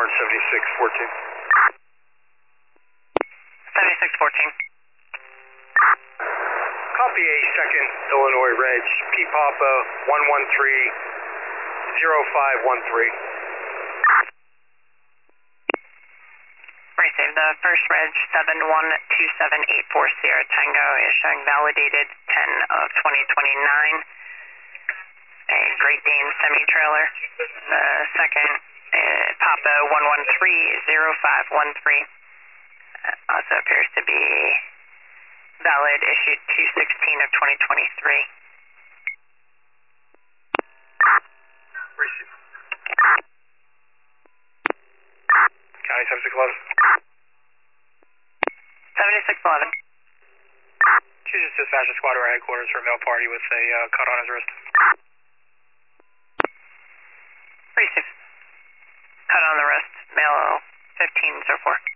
Orange 7614. 7614. Copy a 2nd Illinois Reg, P Papa 1130513. Receive the first Reg 712784 Sierra Tango is showing validated 10 of 2029. A Great Dane semi-trailer. The second Papa 1130513 also appears to be valid, issued 216 of 2023. Receive. County 7611. 7611. Chooses dispatch a squad to our headquarters for a male party with a cut on his wrist. Receive. Cut on the wrist, male 1504.